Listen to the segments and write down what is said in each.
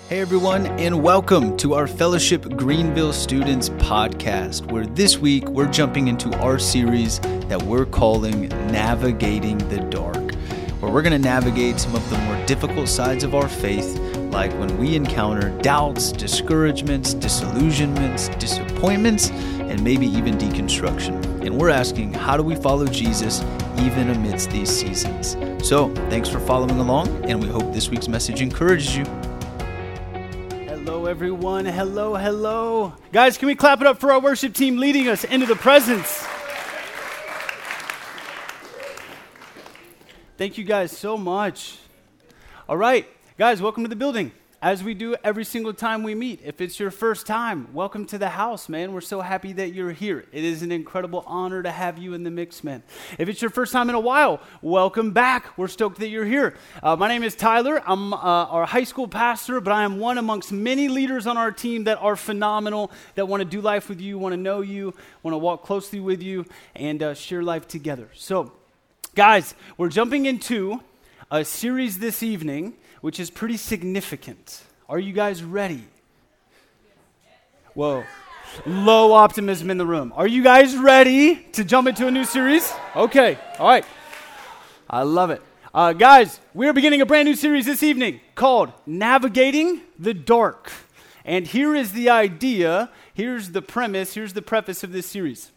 Hey everyone, and welcome to our Fellowship Greenville Students podcast, where this week we're jumping into our series that we're calling Navigating the Dark, where we're going to navigate some of the more difficult sides of our faith, like when we encounter doubts, discouragements, disillusionments, disappointments, and maybe even deconstruction. And we're asking, how do we follow Jesus even amidst these seasons? So, thanks for following along, and we hope this week's message encourages you. Hello, everyone. Hello. Guys, can we clap it up for our worship team leading us into the presence? Thank you guys so much. All right, guys, welcome to the building. As we do every single time we meet, if it's your first time, welcome to the house, man. We're so happy that you're here. It is an incredible honor to have you in the mix, man. If it's your first time in a while, welcome back. We're stoked that you're here. My name is Tyler. I'm our high school pastor, but I am one amongst many leaders on our team that are phenomenal, that want to do life with you, want to know you, want to walk closely with you, and share life together. So, guys, we're jumping into a series this evening which is pretty significant. Are you guys ready? Whoa. Low optimism in the room. Are you guys ready to jump into a new series? Okay. All right. I love it. Guys, we're beginning a brand new series this evening called Navigating the Dark. And here is the idea, here's the premise, here's the preface of this series.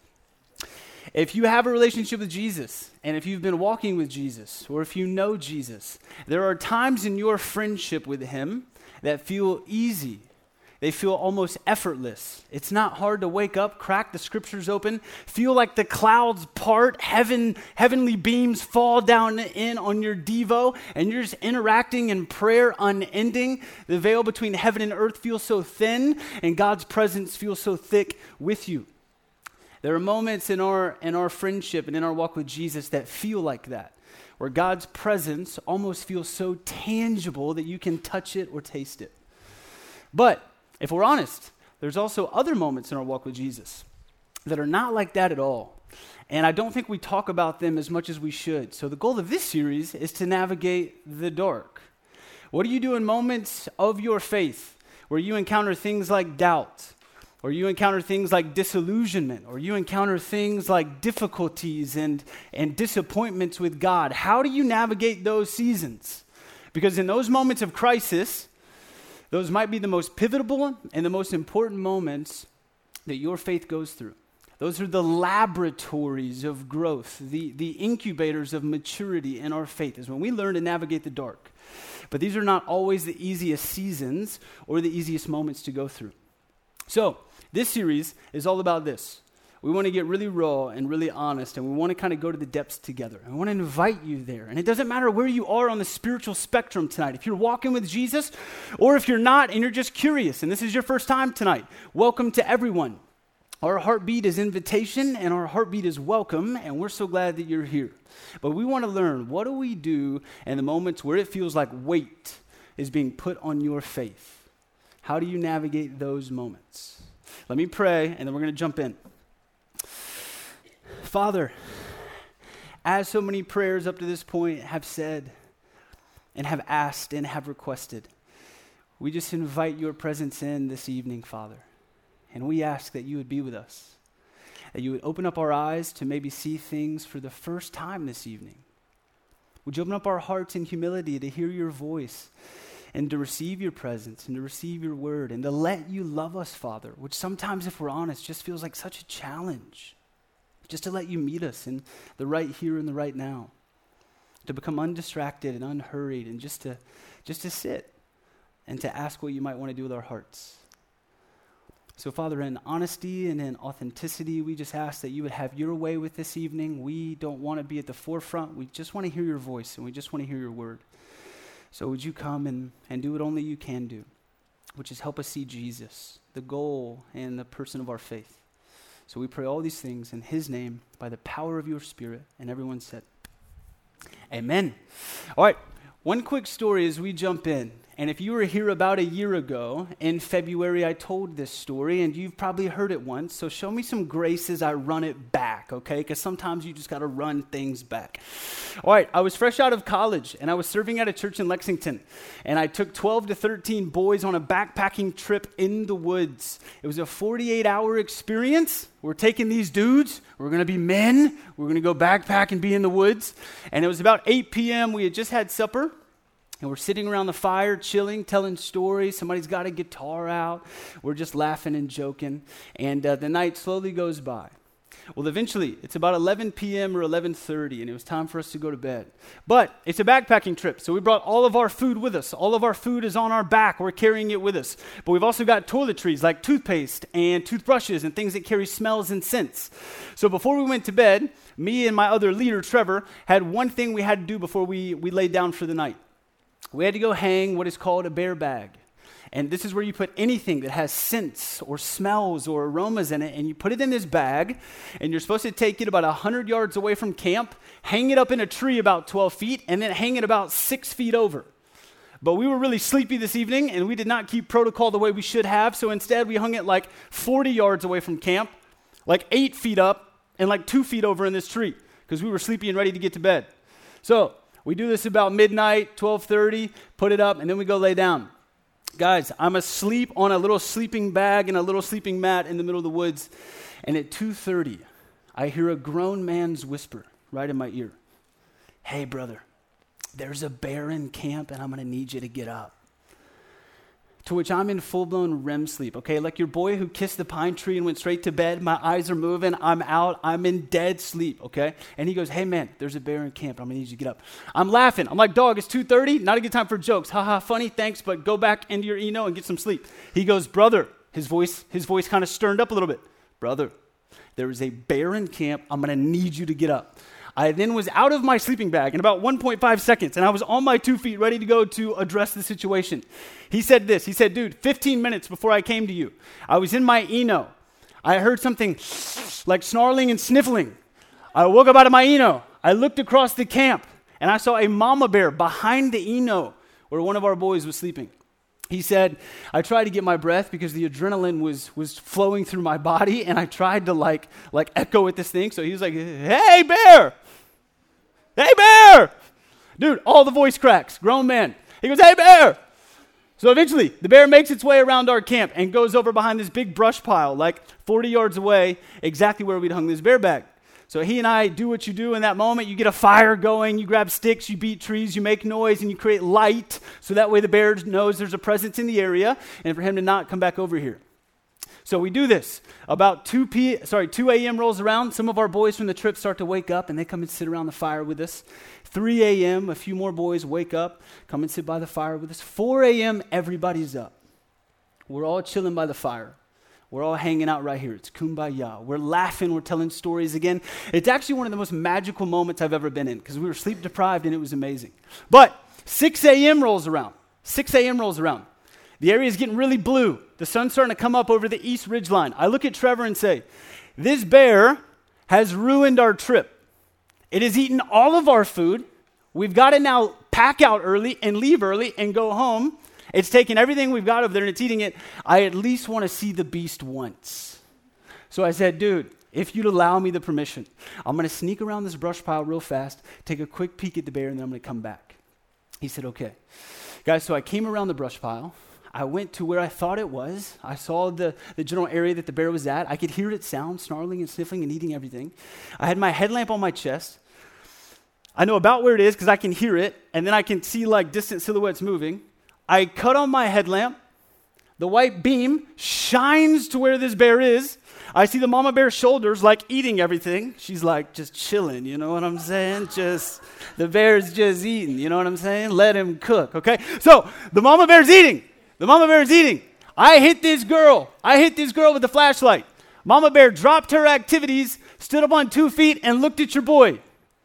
If you have a relationship with Jesus, and if you've been walking with Jesus, or if you know Jesus, there are times in your friendship with him that feel easy. They feel almost effortless. It's not hard to wake up, crack the scriptures open, feel like the clouds part, heavenly beams fall down in on your devo, and you're just interacting in prayer unending. The veil between heaven and earth feels so thin, and God's presence feels so thick with you. There are moments in our friendship and in our walk with Jesus that feel like that, where God's presence almost feels so tangible that you can touch it or taste it. But if we're honest, there's also other moments in our walk with Jesus that are not like that at all. And I don't think we talk about them as much as we should. So the goal of this series is to navigate the dark. What do you do in moments of your faith where you encounter things like doubt, or you encounter things like disillusionment, or you encounter things like difficulties and disappointments with God? How do you navigate those seasons? Because in those moments of crisis, those might be the most pivotal and the most important moments that your faith goes through. Those are the laboratories of growth, the incubators of maturity in our faith, is when we learn to navigate the dark. But these are not always the easiest seasons or the easiest moments to go through. So, this series is all about this. We want to get really raw and really honest, and we want to kind of go to the depths together. I want to invite you there. And it doesn't matter where you are on the spiritual spectrum tonight. If you're walking with Jesus, or if you're not and you're just curious, and this is your first time tonight, welcome to everyone. Our heartbeat is invitation, and our heartbeat is welcome, and we're so glad that you're here. But we want to learn, what do we do in the moments where it feels like weight is being put on your faith? How do you navigate those moments? Let me pray, and then we're going to jump in. Father, as so many prayers up to this point have said and have asked and have requested, we just invite your presence in this evening, Father. And we ask that you would be with us, that you would open up our eyes to maybe see things for the first time this evening. Would you open up our hearts in humility to hear your voice, and to receive your presence, and to receive your word, and to let you love us, Father, which sometimes, if we're honest, just feels like such a challenge. Just to let you meet us in the right here and the right now. To become undistracted and unhurried, and just to sit and to ask what you might want to do with our hearts. So, Father, in honesty and in authenticity, we just ask that you would have your way with this evening. We don't want to be at the forefront. We just want to hear your voice, and we just want to hear your word. So would you come and do what only you can do, which is help us see Jesus, the goal and the person of our faith. So we pray all these things in his name by the power of your Spirit. And everyone said, amen. All right, one quick story as we jump in. And if you were here about a year ago, in February, I told this story, and you've probably heard it once. So show me some grace as I run it back, okay? Because sometimes you just got to run things back. All right, I was fresh out of college, and I was serving at a church in Lexington. And I took 12 to 13 boys on a backpacking trip in the woods. It was a 48-hour experience. We're taking these dudes. We're going to be men. We're going to go backpack and be in the woods. And it was about 8 p.m. We had just had supper. And we're sitting around the fire, chilling, telling stories. Somebody's got a guitar out. We're just laughing and joking. And the night slowly goes by. Well, eventually, it's about 11 p.m. or 11:30, and it was time for us to go to bed. But it's a backpacking trip, so we brought all of our food with us. All of our food is on our back. We're carrying it with us. But we've also got toiletries like toothpaste and toothbrushes and things that carry smells and scents. So before we went to bed, me and my other leader, Trevor, had one thing we had to do before we laid down for the night. We had to go hang what is called a bear bag. And this is where you put anything that has scents or smells or aromas in it, and you put it in this bag, and you're supposed to take it about 100 yards away from camp, hang it up in a tree about 12 feet, and then hang it about 6 feet over. But we were really sleepy this evening, and we did not keep protocol the way we should have, so instead we hung it like 40 yards away from camp, like 8 feet up, and like 2 feet over in this tree, because we were sleepy and ready to get to bed. So we do this about midnight, 12:30, put it up, and then we go lay down. Guys, I'm asleep on a little sleeping bag and a little sleeping mat in the middle of the woods, and at 2:30, I hear a grown man's whisper right in my ear. Hey, brother, there's a bear in camp, and I'm going to need you to get up. To which I'm in full-blown REM sleep, okay? Like your boy who kissed the pine tree and went straight to bed. My eyes are moving. I'm out. I'm in dead sleep, okay? And he goes, hey, man, there's a bear in camp. I'm going to need you to get up. I'm laughing. I'm like, dog, it's 2:30. Not a good time for jokes. Ha, funny, thanks, but go back into your Eno and get some sleep. He goes, brother. His voice kind of sterned up a little bit. Brother, there is a bear in camp. I'm going to need you to get up. I then was out of my sleeping bag in about 1.5 seconds, and I was on my 2 feet ready to go to address the situation. He said this. He said, dude, 15 minutes before I came to you, I was in my Eno. I heard something like snarling and sniffling. I woke up out of my Eno. I looked across the camp, and I saw a mama bear behind the Eno where one of our boys was sleeping. He said, I tried to get my breath because the adrenaline was flowing through my body, and I tried to like echo at this thing. So he was like, hey, bear! Hey, bear! Dude, all the voice cracks, grown man. He goes, hey, bear! So eventually, the bear makes its way around our camp and goes over behind this big brush pile, like 40 yards away, exactly where we'd hung this bear bag. So he and I do what you do in that moment. You get a fire going, you grab sticks, you beat trees, you make noise, and you create light, so that way the bear knows there's a presence in the area, and for him to not come back over here. So we do this. About 2 a.m. rolls around. Some of our boys from the trip start to wake up, and they come and sit around the fire with us. 3 a.m., a few more boys wake up, come and sit by the fire with us. 4 a.m., everybody's up. We're all chilling by the fire. We're all hanging out right here. It's kumbaya. We're laughing. We're telling stories again. It's actually one of the most magical moments I've ever been in because we were sleep deprived and it was amazing. But 6 a.m. rolls around. 6 a.m. rolls around. The area is getting really blue. The sun's starting to come up over the east ridge line. I look at Trevor and say, this bear has ruined our trip. It has eaten all of our food. We've got to now pack out early and leave early and go home. It's taking everything we've got over there and it's eating it. I at least want to see the beast once. So I said, dude, if you'd allow me the permission, I'm going to sneak around this brush pile real fast, take a quick peek at the bear, and then I'm going to come back. He said, okay. Guys, so I came around the brush pile. I went to where I thought it was. I saw the general area that the bear was at. I could hear it sound, snarling and sniffling and eating everything. I had my headlamp on my chest. I know about where it is because I can hear it, and then I can see like distant silhouettes moving. I cut on my headlamp. The white beam shines to where this bear is. I see the mama bear's shoulders like eating everything. She's like just chilling, you know what I'm saying? The bear's just eating, you know what I'm saying? Let him cook, okay? So the mama bear's eating. The mama bear is eating. I hit this girl with the flashlight. Mama bear dropped her activities, stood up on 2 feet, and looked at your boy.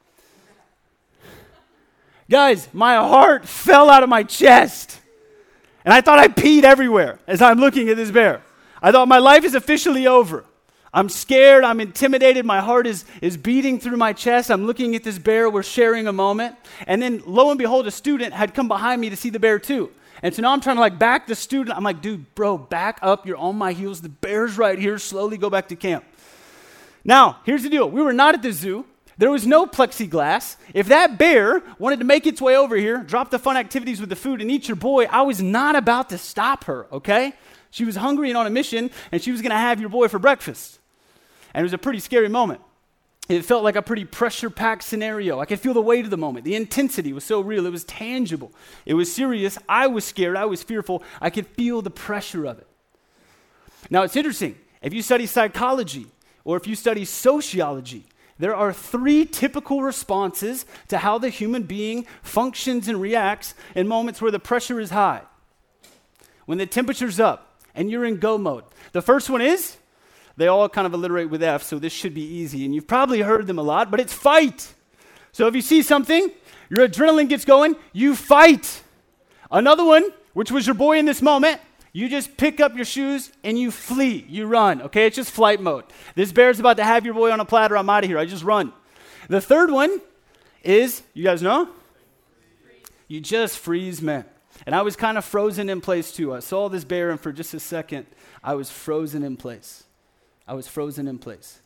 Guys, my heart fell out of my chest. And I thought I peed everywhere as I'm looking at this bear. I thought my life is officially over. I'm scared. I'm intimidated. My heart is beating through my chest. I'm looking at this bear. We're sharing a moment. And then, lo and behold, a student had come behind me to see the bear too. And so now I'm trying to like back the student. I'm like, dude, bro, back up. You're on my heels. The bear's right here. Slowly go back to camp. Now, here's the deal. We were not at the zoo. There was no plexiglass. If that bear wanted to make its way over here, drop the fun activities with the food, and eat your boy, I was not about to stop her, okay? She was hungry and on a mission, and she was going to have your boy for breakfast. And it was a pretty scary moment. It felt like a pretty pressure-packed scenario. I could feel the weight of the moment. The intensity was so real. It was tangible. It was serious. I was scared. I was fearful. I could feel the pressure of it. Now, it's interesting. If you study psychology or if you study sociology, there are 3 typical responses to how the human being functions and reacts in moments where the pressure is high. When the temperature's up and you're in go mode. The first one is, they all kind of alliterate with F, so this should be easy. And you've probably heard them a lot, but it's fight. So if you see something, your adrenaline gets going, you fight. Another one, which was your boy in this moment, you just pick up your shoes and you flee. You run, okay? It's just flight mode. This bear's about to have your boy on a platter. I'm out of here. I just run. The third one is, you guys know? You just freeze, man. And I was kind of frozen in place too. I saw this bear and for just a second, I was frozen in place. I was frozen in place.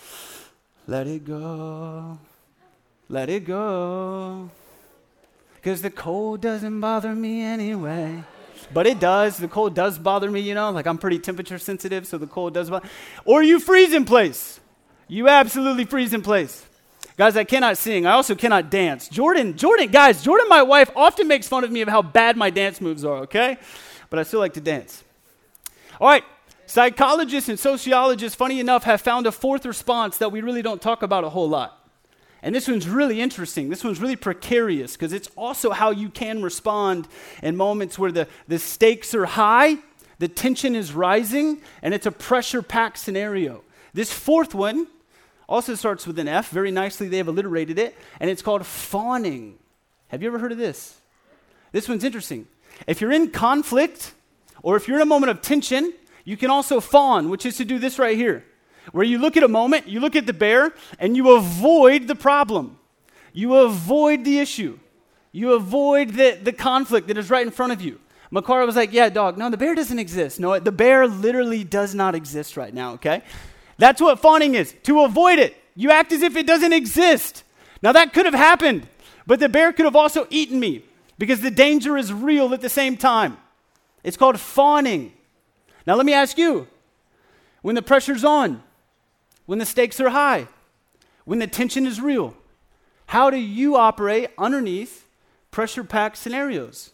Let it go. Let it go. Because the cold doesn't bother me anyway. But it does. The cold does bother me, you know. Like I'm pretty temperature sensitive, so the cold does bother. Or you freeze in place. You absolutely freeze in place. Guys, I cannot sing. I also cannot dance. Jordan, my wife, often makes fun of me of how bad my dance moves are, okay? But I still like to dance. All right. Psychologists and sociologists, funny enough, have found a 4th response that we really don't talk about a whole lot. And this one's really interesting. This one's really precarious because it's also how you can respond in moments where the stakes are high, the tension is rising, and it's a pressure-packed scenario. This 4th one also starts with an F. Very nicely, they have alliterated it, and it's called fawning. Have you ever heard of this? This one's interesting. If you're in conflict or if you're in a moment of tension, you can also fawn, which is to do this right here, where you look at a moment, you look at the bear, and you avoid the problem. You avoid the issue. You avoid the conflict that is right in front of you. Makara was like, yeah, dog, no, the bear doesn't exist. No, the bear literally does not exist right now, okay? That's what fawning is, to avoid it. You act as if it doesn't exist. Now, that could have happened, but the bear could have also eaten me because the danger is real at the same time. It's called fawning. Now, let me ask you, when the pressure's on, when the stakes are high, when the tension is real, how do you operate underneath pressure-packed scenarios?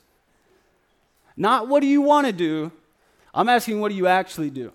Not what do you want to do, I'm asking what do you actually do?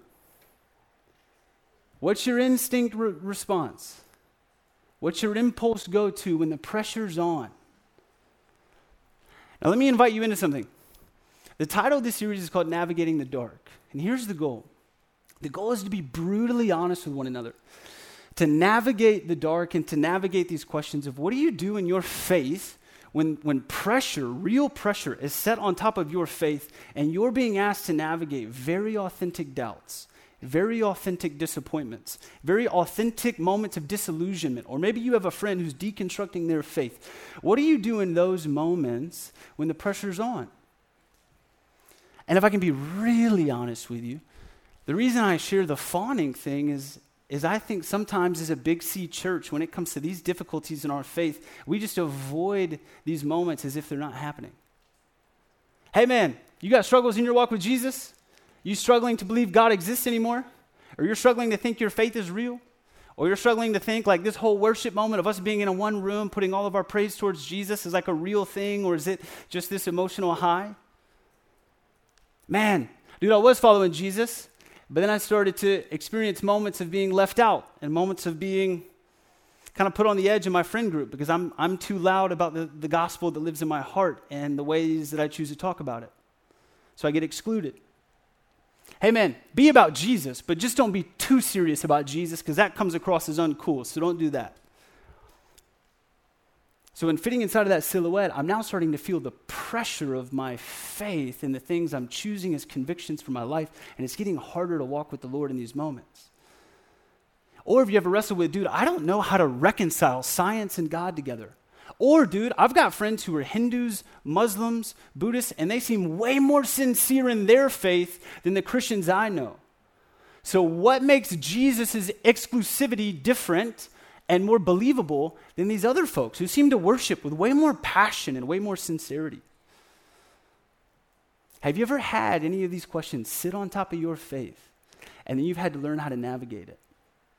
What's your instinct response? What's your impulse go to when the pressure's on? Now, let me invite you into something. The title of this series is called Navigating the Dark. And here's the goal. The goal is to be brutally honest with one another, to navigate the dark and to navigate these questions of what do you do in your faith when pressure, real pressure, is set on top of your faith and you're being asked to navigate very authentic doubts, very authentic disappointments, very authentic moments of disillusionment, or maybe you have a friend who's deconstructing their faith. What do you do in those moments when the pressure's on? And if I can be really honest with you, the reason I share the fawning thing is I think sometimes as a Big C church, when it comes to these difficulties in our faith, we just avoid these moments as if they're not happening. Hey man, you got struggles in your walk with Jesus? You struggling to believe God exists anymore? Or you're struggling to think your faith is real? Or you're struggling to think like this whole worship moment of us being in a one room, putting all of our praise towards Jesus is like a real thing, or is it just this emotional high? Man, dude, I was following Jesus, but then I started to experience moments of being left out and moments of being kind of put on the edge in my friend group because I'm too loud about the gospel that lives in my heart and the ways that I choose to talk about it. So I get excluded. Hey man, be about Jesus, but just don't be too serious about Jesus because that comes across as uncool, so don't do that. So in fitting inside of that silhouette, I'm now starting to feel the pressure of my faith in the things I'm choosing as convictions for my life, and it's getting harder to walk with the Lord in these moments. Or if you ever wrestle with, dude, I don't know how to reconcile science and God together. Or, dude, I've got friends who are Hindus, Muslims, Buddhists, and they seem way more sincere in their faith than the Christians I know. So what makes Jesus' exclusivity different and more believable than these other folks who seem to worship with way more passion and way more sincerity? Have you ever had any of these questions sit on top of your faith and then you've had to learn how to navigate it?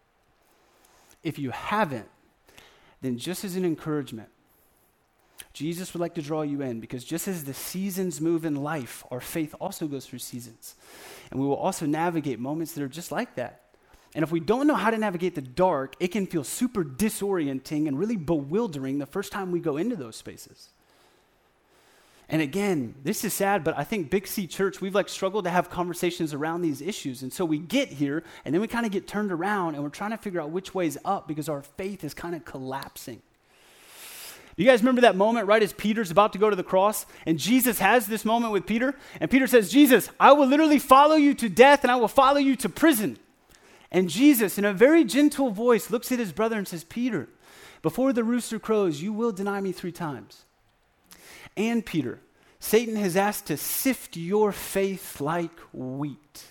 If you haven't, then just as an encouragement, Jesus would like to draw you in, because just as the seasons move in life, our faith also goes through seasons. And we will also navigate moments that are just like that. And if we don't know how to navigate the dark, it can feel super disorienting and really bewildering the first time we go into those spaces. And again, this is sad, but I think Big C Church, we've struggled to have conversations around these issues. And so we get here, and then we kind of get turned around, and we're trying to figure out which way's up because our faith is kind of collapsing. You guys remember that moment right as Peter's about to go to the cross? And Jesus has this moment with Peter. And Peter says, Jesus, I will literally follow you to death and I will follow you to prison. And Jesus, in a very gentle voice, looks at his brother and says, Peter, before the rooster crows, you will deny me 3 times. And Peter, Satan has asked to sift your faith like wheat.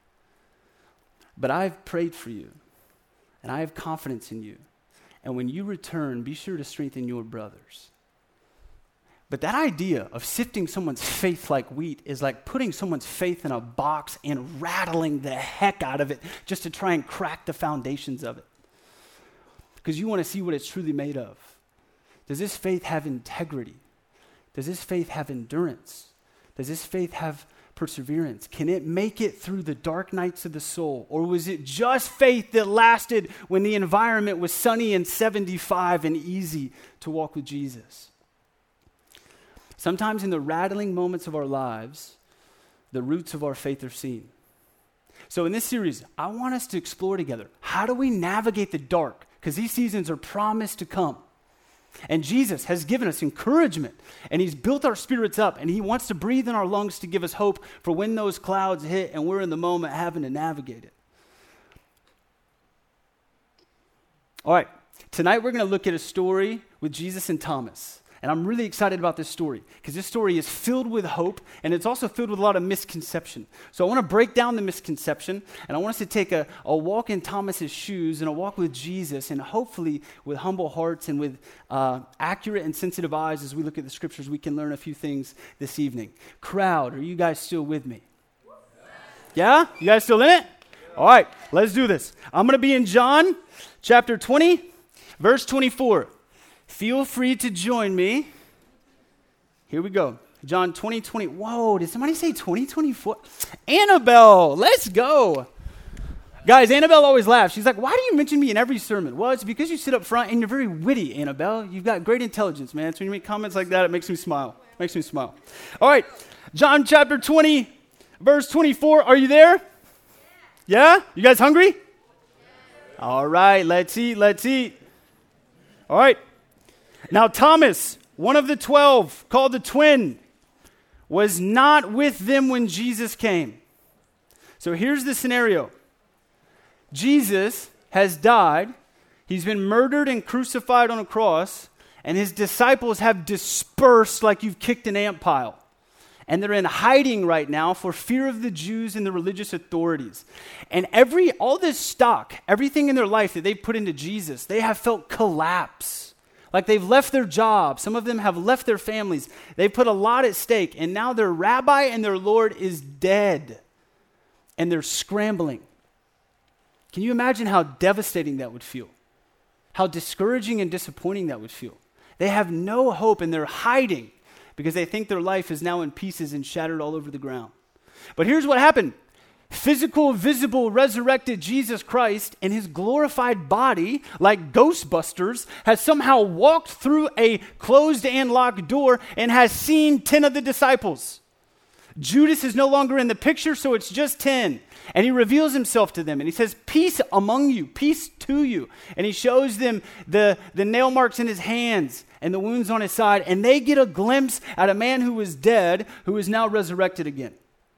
But I've prayed for you, and I have confidence in you. And when you return, be sure to strengthen your brothers. But that idea of sifting someone's faith like wheat is like putting someone's faith in a box and rattling the heck out of it just to try and crack the foundations of it. Because you want to see what it's truly made of. Does this faith have integrity? Does this faith have endurance? Does this faith have perseverance? Can it make it through the dark nights of the soul? Or was it just faith that lasted when the environment was sunny and 75 and easy to walk with Jesus? Sometimes in the rattling moments of our lives, the roots of our faith are seen. So in this series, I want us to explore together, how do we navigate the dark? Because these seasons are promised to come. And Jesus has given us encouragement, and he's built our spirits up, and he wants to breathe in our lungs to give us hope for when those clouds hit and we're in the moment having to navigate it. All right, tonight we're going to look at a story with Jesus and Thomas. And I'm really excited about this story because this story is filled with hope, and it's also filled with a lot of misconception. So I want to break down the misconception, and I want us to take a walk in Thomas's shoes and a walk with Jesus, and hopefully with humble hearts and with accurate and sensitive eyes as we look at the scriptures, we can learn a few things this evening. Crowd, are you guys still with me? Yeah? You guys still in it? All right, let's do this. I'm going to be in John chapter 20, verse 24. Feel free to join me. Here we go. John 20. Whoa, did somebody say 2024? Annabelle, let's go. Guys, Annabelle always laughs. She's like, why do you mention me in every sermon? Well, it's because you sit up front and you're very witty, Annabelle. You've got great intelligence, man. So when you make comments like that, it makes me smile. All right, John chapter 20, verse 24. Are you there? Yeah? You guys hungry? All right, let's eat. All right. Now Thomas, one of the 12, called the twin, was not with them when Jesus came. So here's the scenario. Jesus has died. He's been murdered and crucified on a cross, and his disciples have dispersed like you've kicked an ant pile. And they're in hiding right now for fear of the Jews and the religious authorities. And all this stock, everything in their life that they've put into Jesus, they have felt collapse. Like they've left their jobs. Some of them have left their families. They've put a lot at stake. And now their rabbi and their Lord is dead. And they're scrambling. Can you imagine how devastating that would feel? How discouraging and disappointing that would feel? They have no hope and they're hiding because they think their life is now in pieces and shattered all over the ground. But here's what happened. Physical, visible, resurrected Jesus Christ in his glorified body, like Ghostbusters, has somehow walked through a closed and locked door and has seen 10 of the disciples. Judas is no longer in the picture, so it's just 10. And he reveals himself to them, and he says, peace among you, peace to you. And he shows them the nail marks in his hands and the wounds on his side, and they get a glimpse at a man who was dead, who is now resurrected again.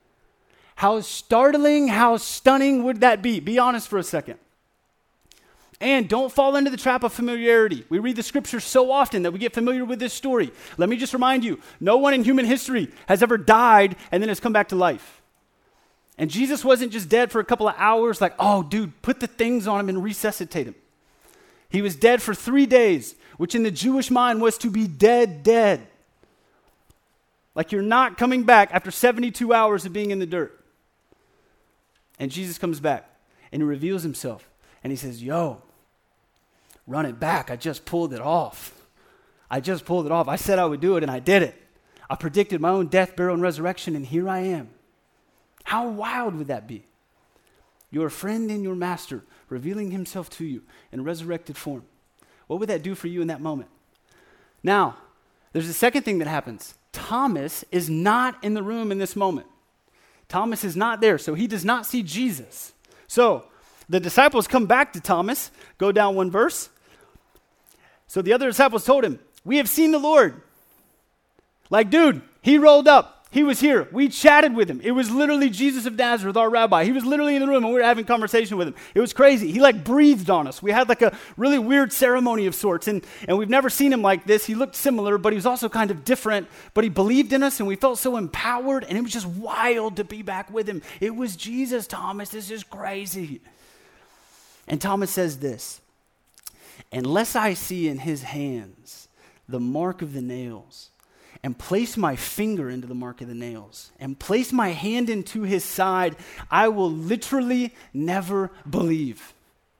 How startling, how stunning would that be? Be honest for a second. And don't fall into the trap of familiarity. We read the scripture so often that we get familiar with this story. Let me just remind you, no one in human history has ever died and then has come back to life. And Jesus wasn't just dead for a couple of hours like, oh, dude, put the things on him and resuscitate him. He was dead for 3 days, which in the Jewish mind was to be dead. Like you're not coming back after 72 hours of being in the dirt. And Jesus comes back and he reveals himself and he says, yo, run it back. I just pulled it off. I said I would do it and I did it. I predicted my own death, burial, and resurrection, and here I am. How wild would that be? Your friend and your master revealing himself to you in resurrected form. What would that do for you in that moment? Now, there's a second thing that happens. Thomas is not in the room in this moment. Thomas is not there, so he does not see Jesus. So the disciples come back to Thomas. Go down one verse. So the other disciples told him, we have seen the Lord. Like, dude, he rolled up. He was here. We chatted with him. It was literally Jesus of Nazareth, our rabbi. He was literally in the room and we were having conversation with him. It was crazy. He like breathed on us. We had like a really weird ceremony of sorts and we've never seen him like this. He looked similar, but he was also kind of different. But he believed in us and we felt so empowered and it was just wild to be back with him. It was Jesus, Thomas. This is crazy. And Thomas says this, unless I see in his hands the mark of the nails, and place my finger into the mark of the nails, and place my hand into his side, I will literally never believe.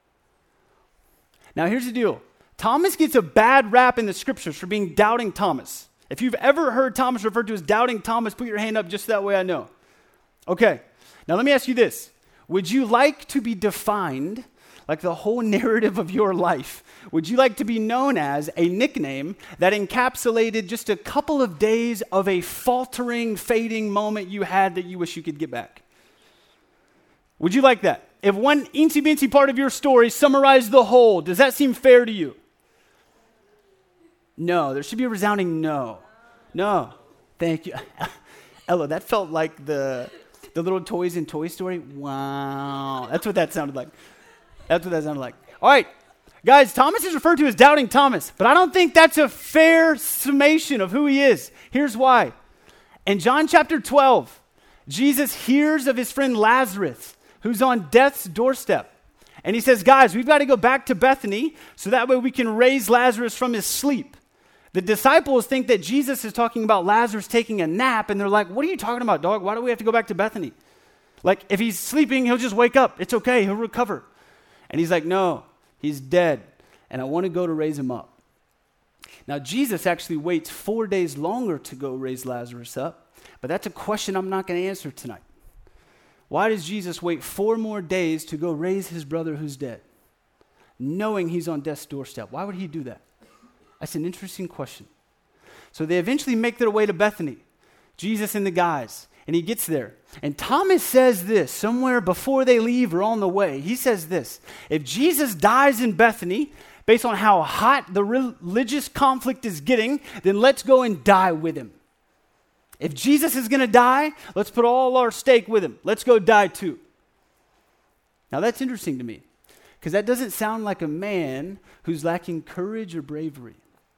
Now here's the deal. Thomas gets a bad rap in the scriptures for being doubting Thomas. If you've ever heard Thomas referred to as doubting Thomas, put your hand up just that way I know. Okay, now let me ask you this. Would you like to be defined like the whole narrative of your life? Would you like to be known as a nickname that encapsulated just a couple of days of a faltering, fading moment you had that you wish you could get back? Would you like that? If one eensy-beensy part of your story summarized the whole, does that seem fair to you? No, there should be a resounding no. No, thank you. Ella, that felt like the little toys in Toy Story. Wow, that's what that sounded like. All right, guys, Thomas is referred to as doubting Thomas, but I don't think that's a fair summation of who he is. Here's why. In John chapter 12, Jesus hears of his friend Lazarus, who's on death's doorstep. And he says, guys, we've got to go back to Bethany so that way we can raise Lazarus from his sleep. The disciples think that Jesus is talking about Lazarus taking a nap, and they're like, what are you talking about, dog? Why do we have to go back to Bethany? Like, if he's sleeping, he'll just wake up. It's okay. He'll recover. And he's like, no, he's dead, and I want to go to raise him up. Now, Jesus actually waits 4 days longer to go raise Lazarus up, but that's a question I'm not going to answer tonight. Why does Jesus wait 4 more days to go raise his brother who's dead, knowing he's on death's doorstep? Why would he do that? That's an interesting question. So they eventually make their way to Bethany, Jesus and the guys. And he gets there. And Thomas says this somewhere before they leave or on the way. He says this, if Jesus dies in Bethany, based on how hot the religious conflict is getting, then let's go and die with him. If Jesus is going to die, let's put all our stake with him. Let's go die too. Now that's interesting to me, because that doesn't sound like a man who's lacking courage or bravery.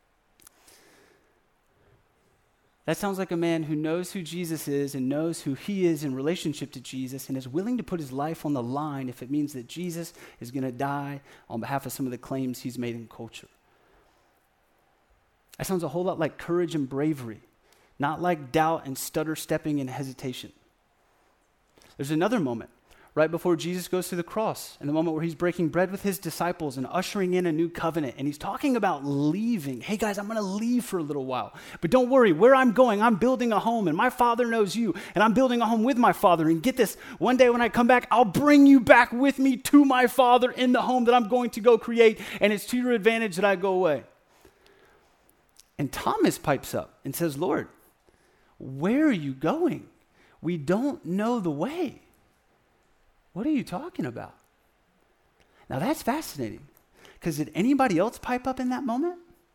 That sounds like a man who knows who Jesus is and knows who he is in relationship to Jesus and is willing to put his life on the line if it means that Jesus is going to die on behalf of some of the claims he's made in culture. That sounds a whole lot like courage and bravery, not like doubt and stutter stepping and hesitation. There's another moment right before Jesus goes to the cross, in the moment where he's breaking bread with his disciples and ushering in a new covenant, and he's talking about leaving. Hey guys, I'm going to leave for a little while, but don't worry, where I'm going, I'm building a home, and my Father knows you, and I'm building a home with my Father, and get this, one day when I come back, I'll bring you back with me to my Father in the home that I'm going to go create, and it's to your advantage that I go away. And Thomas pipes up and says, Lord, where are you going? We don't know the way. What are you talking about? Now that's fascinating, because did anybody else pipe up in that moment?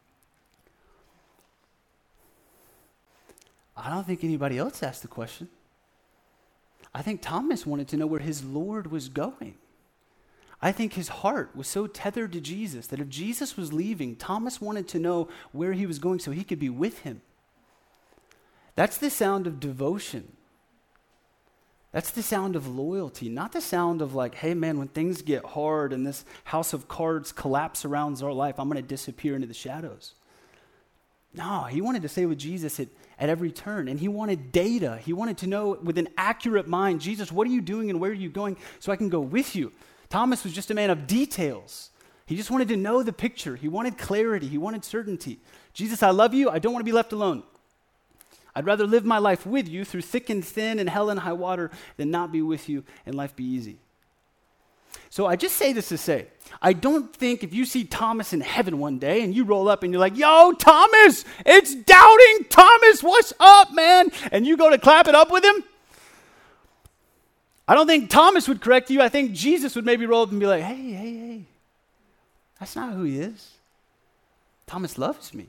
I don't think anybody else asked the question. I think Thomas wanted to know where his Lord was going. I think his heart was so tethered to Jesus that if Jesus was leaving, Thomas wanted to know where he was going so he could be with him. That's the sound of devotion. That's the sound of loyalty, not the sound of like, hey man, when things get hard and this house of cards collapse around our life, I'm going to disappear into the shadows. No, he wanted to stay with Jesus at every turn, and he wanted data. He wanted to know with an accurate mind, Jesus, what are you doing and where are you going so I can go with you? Thomas was just a man of details. He just wanted to know the picture. He wanted clarity. He wanted certainty. Jesus, I love you. I don't want to be left alone. I'd rather live my life with you through thick and thin and hell and high water than not be with you and life be easy. So I just say this to say, I don't think if you see Thomas in heaven one day and you roll up and you're like, yo, Thomas, it's doubting Thomas, what's up, man? And you go to clap it up with him. I don't think Thomas would correct you. I think Jesus would maybe roll up and be like, hey, that's not who he is. Thomas loves me.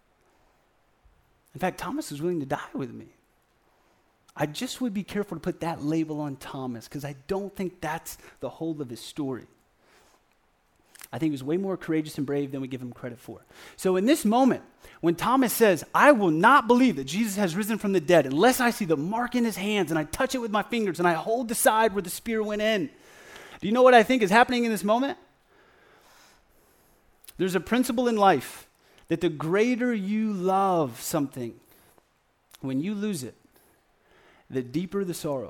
In fact, Thomas is willing to die with me. I just would be careful to put that label on Thomas because I don't think that's the whole of his story. I think he was way more courageous and brave than we give him credit for. So in this moment, when Thomas says, I will not believe that Jesus has risen from the dead unless I see the mark in his hands and I touch it with my fingers and I hold the side where the spear went in. Do you know what I think is happening in this moment? There's a principle in life that the greater you love something, when you lose it, the deeper the sorrow.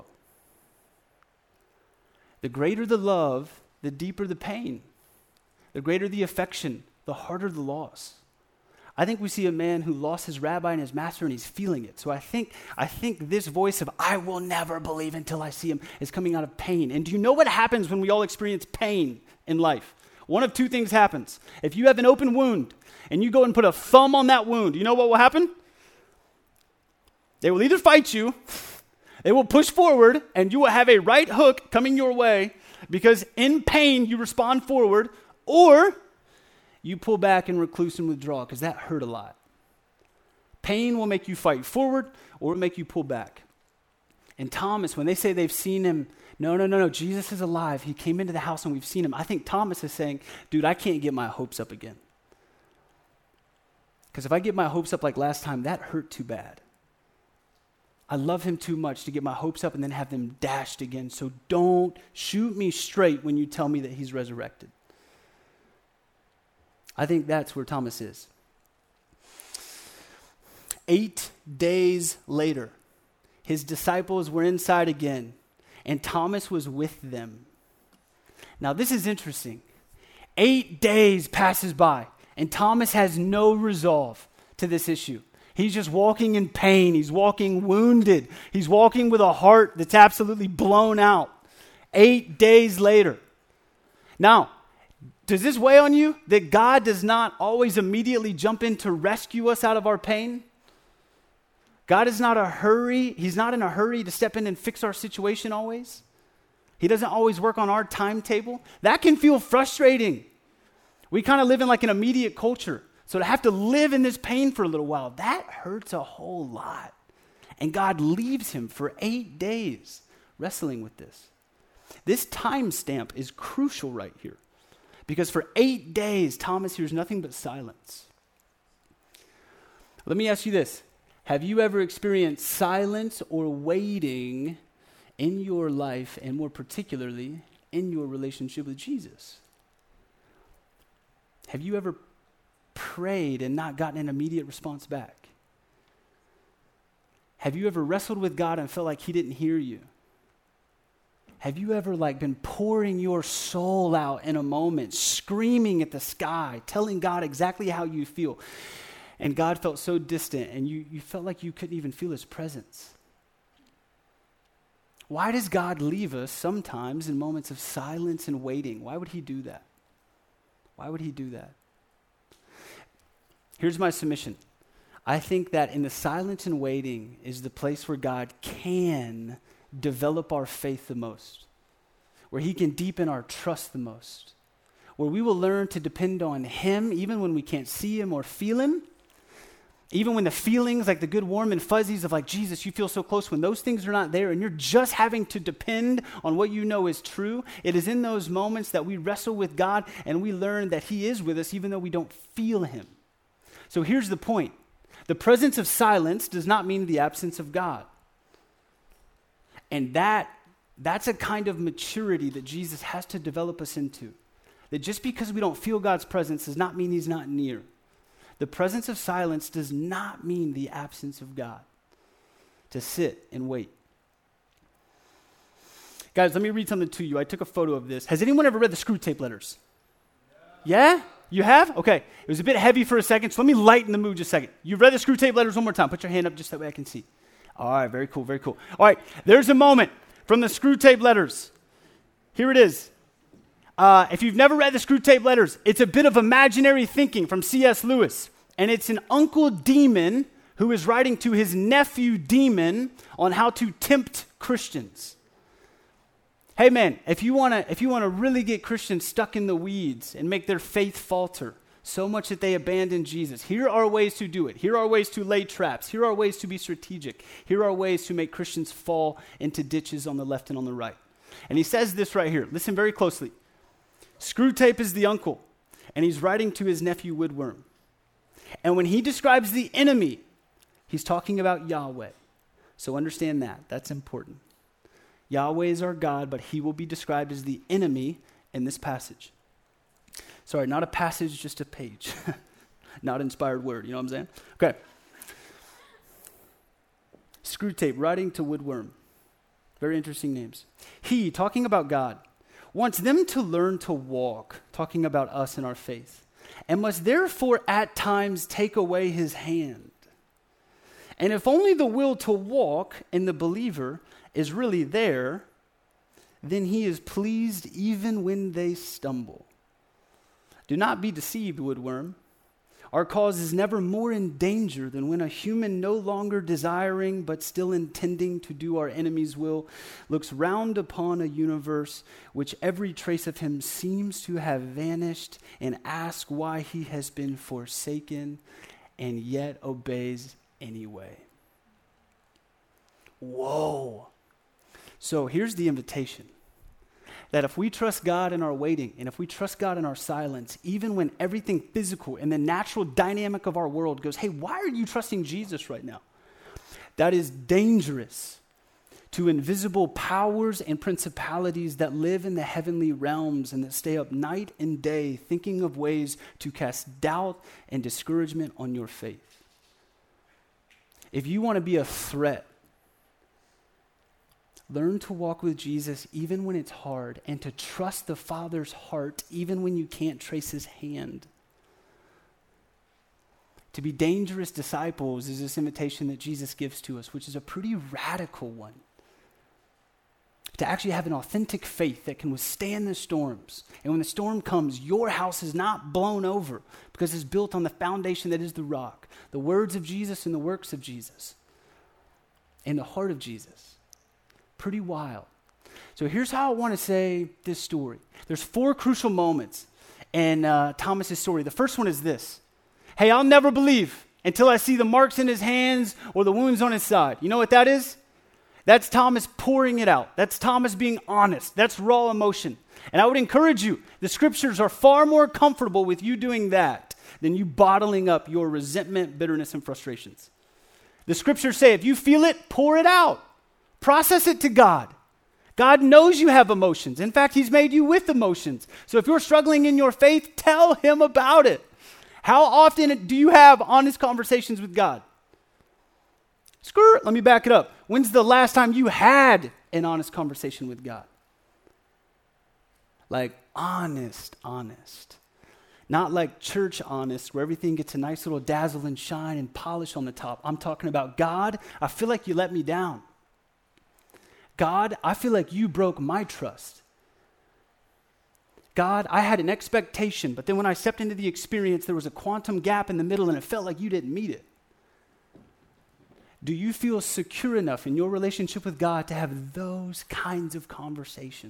The greater the love, the deeper the pain. The greater the affection, the harder the loss. I think we see a man who lost his rabbi and his master and he's feeling it. So I think this voice of, I will never believe until I see him, is coming out of pain. And do you know what happens when we all experience pain in life? One of two things happens. If you have an open wound and you go and put a thumb on that wound, you know what will happen? They will either fight you, they will push forward, and you will have a right hook coming your way because in pain you respond forward, or you pull back and recluse and withdraw because that hurt a lot. Pain will make you fight forward or make you pull back. And Thomas, when they say they've seen him, no, Jesus is alive. He came into the house and we've seen him. I think Thomas is saying, dude, I can't get my hopes up again. Because if I get my hopes up like last time, that hurt too bad. I love him too much to get my hopes up and then have them dashed again. So don't shoot me straight when you tell me that he's resurrected. I think that's where Thomas is. 8 days later, his disciples were inside again, and Thomas was with them. Now, this is interesting. 8 days passes by, and Thomas has no resolve to this issue. He's just walking in pain. He's walking wounded. He's walking with a heart that's absolutely blown out. 8 days later. Now, does this weigh on you that God does not always immediately jump in to rescue us out of our pain? God is not a hurry. He's not in a hurry to step in and fix our situation always. He doesn't always work on our timetable. That can feel frustrating. We kind of live in like an immediate culture. So to have to live in this pain for a little while, that hurts a whole lot. And God leaves him for 8 days wrestling with this. This timestamp is crucial right here. Because for 8 days, Thomas hears nothing but silence. Let me ask you this. Have you ever experienced silence or waiting in your life, and more particularly, in your relationship with Jesus? Have you ever prayed and not gotten an immediate response back? Have you ever wrestled with God and felt like he didn't hear you? Have you ever been pouring your soul out in a moment, screaming at the sky, telling God exactly how you feel? And God felt so distant, and you felt like you couldn't even feel his presence. Why does God leave us sometimes in moments of silence and waiting? Why would he do that? Why would he do that? Here's my submission. I think that in the silence and waiting is the place where God can develop our faith the most, where he can deepen our trust the most, where we will learn to depend on him even when we can't see him or feel him, Even when the feelings, like the good warm and fuzzies of like, Jesus, you feel so close, when those things are not there and you're just having to depend on what you know is true, it is in those moments that we wrestle with God and we learn that he is with us even though we don't feel him. So here's the point. The presence of silence does not mean the absence of God. And that's a kind of maturity that Jesus has to develop us into. That just because we don't feel God's presence does not mean he's not near. The presence of silence does not mean the absence of God. To sit and wait. Guys, let me read something to you. I took a photo of this. Has anyone ever read the Screwtape Letters? Yeah? You have? Okay. It was a bit heavy for a second, so let me lighten the mood just a second. You've read the Screwtape Letters one more time. Put your hand up just that way I can see. All right, very cool, very cool. All right, there's a moment from the Screwtape Letters. Here it is. If you've never read the Screwtape Letters, it's a bit of imaginary thinking from C.S. Lewis. And it's an Uncle Demon who is writing to his nephew Demon on how to tempt Christians. Hey man, if you want to really get Christians stuck in the weeds and make their faith falter so much that they abandon Jesus, here are ways to do it. Here are ways to lay traps. Here are ways to be strategic. Here are ways to make Christians fall into ditches on the left and on the right. And he says this right here. Listen very closely. Screwtape is the uncle, and he's writing to his nephew Woodworm. And when he describes the enemy, he's talking about Yahweh. So understand that. That's important. Yahweh is our God, but he will be described as the enemy in this passage. Sorry, not a passage, just a page. Not inspired word, you know what I'm saying? Okay. Screwtape, writing to Woodworm. Very interesting names. He, talking about God, wants them to learn to walk, talking about us and our faith, and must therefore at times take away his hand. And if only the will to walk in the believer is really there, then he is pleased even when they stumble. Do not be deceived, Woodworm. Our cause is never more in danger than when a human no longer desiring but still intending to do our enemy's will looks round upon a universe which every trace of him seems to have vanished and asks why he has been forsaken and yet obeys anyway. Whoa. So here's the invitation. That if we trust God in our waiting, and if we trust God in our silence, even when everything physical and the natural dynamic of our world goes, hey, why are you trusting Jesus right now? That is dangerous to invisible powers and principalities that live in the heavenly realms and that stay up night and day thinking of ways to cast doubt and discouragement on your faith. If you want to be a threat, learn to walk with Jesus even when it's hard and to trust the Father's heart even when you can't trace his hand. To be dangerous disciples is this invitation that Jesus gives to us, which is a pretty radical one. To actually have an authentic faith that can withstand the storms. And when the storm comes, your house is not blown over because it's built on the foundation that is the rock, the words of Jesus and the works of Jesus, and the heart of Jesus. Pretty wild. So here's how I want to say this story. There's 4 crucial moments in Thomas's story. The first one is this. Hey, I'll never believe until I see the marks in his hands or the wounds on his side. You know what that is? That's Thomas pouring it out. That's Thomas being honest. That's raw emotion. And I would encourage you, the scriptures are far more comfortable with you doing that than you bottling up your resentment, bitterness, and frustrations. The scriptures say if you feel it, pour it out. Process it to God. God knows you have emotions. In fact, he's made you with emotions. So if you're struggling in your faith, tell him about it. How often do you have honest conversations with God? Let me back it up. When's the last time you had an honest conversation with God? Like honest. Not like church honest, where everything gets a nice little dazzle and shine and polish on the top. I'm talking about, God, I feel like you let me down. God, I feel like you broke my trust. God, I had an expectation, but then when I stepped into the experience, there was a quantum gap in the middle and it felt like you didn't meet it. Do you feel secure enough in your relationship with God to have those kinds of conversations?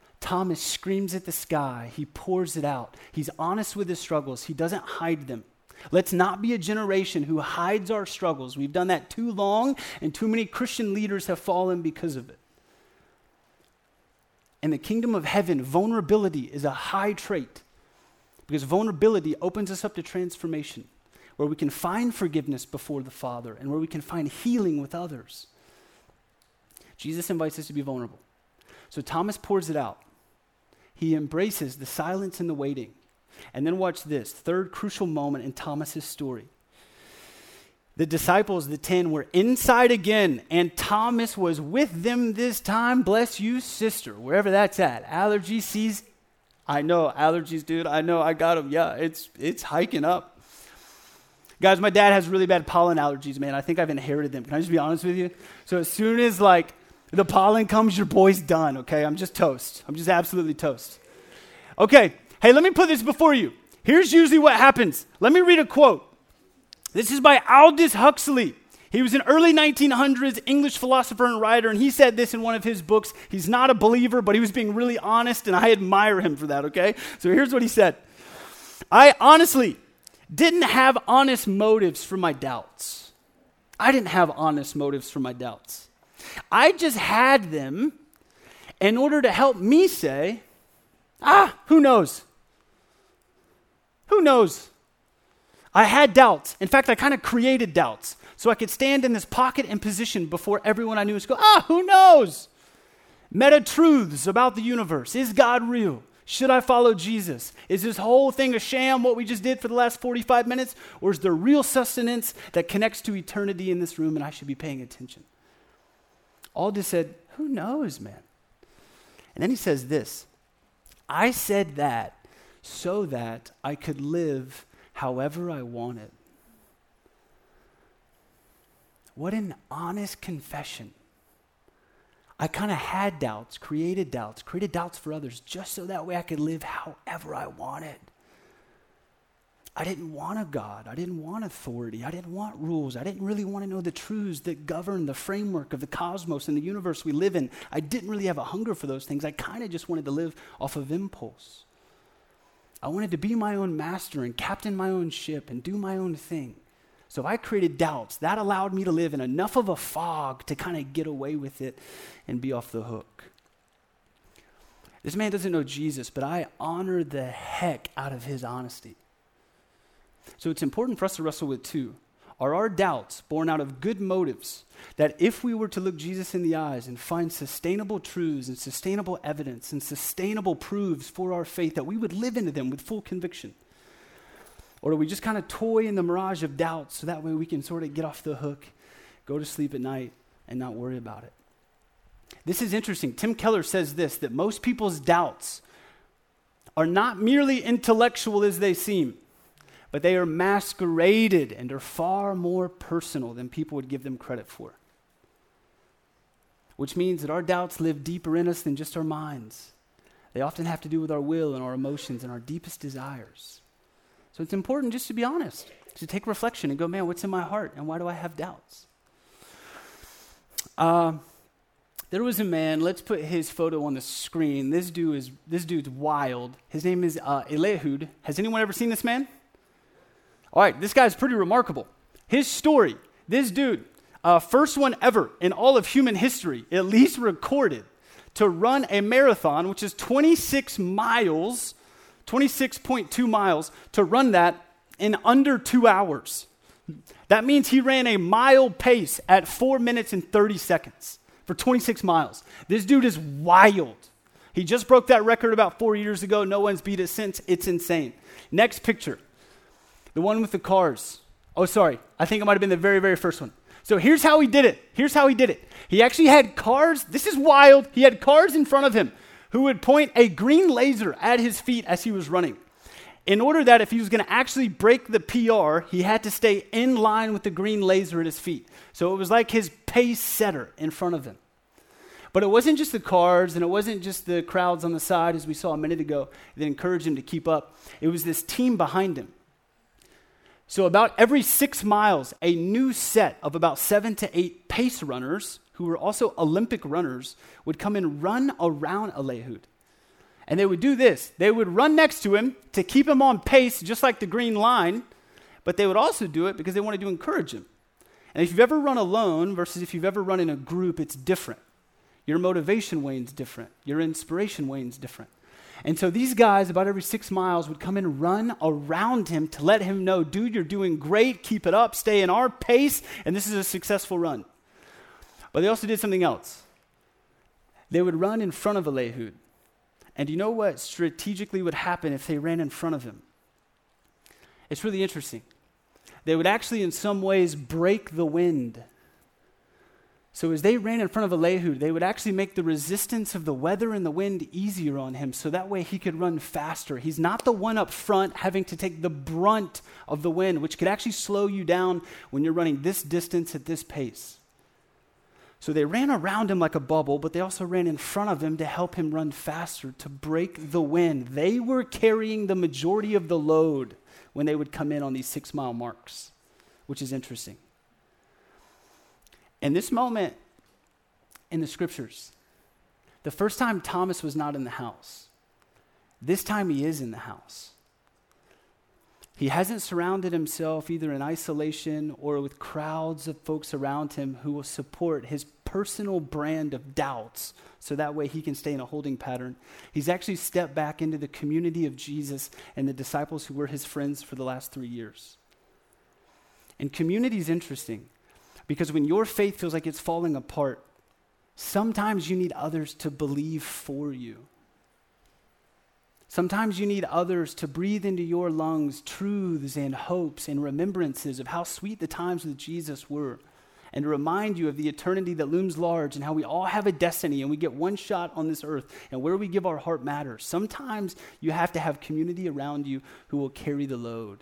Thomas screams at the sky. He pours it out. He's honest with his struggles. He doesn't hide them. Let's not be a generation who hides our struggles. We've done that too long, and too many Christian leaders have fallen because of it. In the kingdom of heaven, vulnerability is a high trait because vulnerability opens us up to transformation, where we can find forgiveness before the Father and where we can find healing with others. Jesus invites us to be vulnerable. So Thomas pours it out. He embraces the silence and the waiting. And then watch this, third crucial moment in Thomas's story. The disciples, the 10, were inside again, and Thomas was with them this time. Bless you, sister, wherever that's at. Allergy sees. I know, allergies, dude. I know, I got them. Yeah, it's hiking up. Guys, my dad has really bad pollen allergies, man. I think I've inherited them. Can I just be honest with you? So as soon as, the pollen comes, your boy's done, okay? I'm just toast. I'm just absolutely toast. Okay. Hey, let me put this before you. Here's usually what happens. Let me read a quote. This is by Aldous Huxley. He was an early 1900s English philosopher and writer, and he said this in one of his books. He's not a believer, but he was being really honest, and I admire him for that, okay? So here's what he said. I honestly didn't have honest motives for my doubts. I just had them in order to help me say, who knows? Who knows? I had doubts. In fact, I kind of created doubts so I could stand in this pocket and position before everyone I knew was go, who knows? Meta truths about the universe. Is God real? Should I follow Jesus? Is this whole thing a sham, what we just did for the last 45 minutes? Or is there real sustenance that connects to eternity in this room and I should be paying attention? Aldous said, who knows, man? And then he says this, I said that so that I could live however I wanted. What an honest confession. I kind of had doubts, created doubts for others, just so that way I could live however I wanted. I didn't want a God. I didn't want authority. I didn't want rules. I didn't really want to know the truths that govern the framework of the cosmos and the universe we live in. I didn't really have a hunger for those things. I kind of just wanted to live off of impulse. I wanted to be my own master and captain my own ship and do my own thing. So I created doubts. That allowed me to live in enough of a fog to kind of get away with it and be off the hook. This man doesn't know Jesus, but I honor the heck out of his honesty. So it's important for us to wrestle with two. Are our doubts born out of good motives that if we were to look Jesus in the eyes and find sustainable truths and sustainable evidence and sustainable proofs for our faith, that we would live into them with full conviction? Or do we just kind of toy in the mirage of doubts so that way we can sort of get off the hook, go to sleep at night, and not worry about it? This is interesting. Tim Keller says this, that most people's doubts are not merely intellectual as they seem, but they are masqueraded and are far more personal than people would give them credit for. Which means that our doubts live deeper in us than just our minds. They often have to do with our will and our emotions and our deepest desires. So it's important just to be honest, to take reflection and go, man, what's in my heart and why do I have doubts? There was a man, let's put his photo on the screen. This dude's wild. His name is Eliud. Has anyone ever seen this man? All right, this guy's pretty remarkable. His story, this dude, first one ever in all of human history, at least recorded, to run a marathon, which is 26 miles, 26.2 miles, to run that in under 2 hours. That means he ran a mile pace at 4 minutes and 30 seconds for 26 miles. This dude is wild. He just broke that record about 4 years ago. No one's beat it since. It's insane. Next picture. The one with the cars. Oh, sorry. I think it might have been the very, very first one. So here's how he did it. He actually had cars. This is wild. He had cars in front of him who would point a green laser at his feet as he was running. In order that if he was going to actually break the PR, he had to stay in line with the green laser at his feet. So it was like his pace setter in front of him. But it wasn't just the cars and it wasn't just the crowds on the side, as we saw a minute ago, that encouraged him to keep up. It was this team behind him. So about every 6 miles, a new set of about 7 to 8 pace runners, who were also Olympic runners, would come and run around Eliud. And they would do this. They would run next to him to keep him on pace, just like the green line, but they would also do it because they wanted to encourage him. And if you've ever run alone versus if you've ever run in a group, it's different. Your motivation wanes different. Your inspiration wanes different. And so these guys, about every 6 miles, would come in and run around him to let him know, dude, you're doing great, keep it up, stay in our pace, and this is a successful run. But they also did something else. They would run in front of Eliud. And you know what strategically would happen if they ran in front of him? It's really interesting. They would actually, in some ways, break the wind. So as they ran in front of Eliud, they would actually make the resistance of the weather and the wind easier on him, so that way he could run faster. He's not the one up front having to take the brunt of the wind, which could actually slow you down when you're running this distance at this pace. So they ran around him like a bubble, but they also ran in front of him to help him run faster, to break the wind. They were carrying the majority of the load when they would come in on these 6-mile marks, which is interesting. And this moment in the scriptures, the first time Thomas was not in the house, this time he is in the house. He hasn't surrounded himself either in isolation or with crowds of folks around him who will support his personal brand of doubts, so that way he can stay in a holding pattern. He's actually stepped back into the community of Jesus and the disciples who were his friends for the last 3 years. And community is interesting because when your faith feels like it's falling apart, sometimes you need others to believe for you. Sometimes you need others to breathe into your lungs truths and hopes and remembrances of how sweet the times with Jesus were, and to remind you of the eternity that looms large and how we all have a destiny and we get one shot on this earth, and where we give our heart matters. Sometimes you have to have community around you who will carry the load,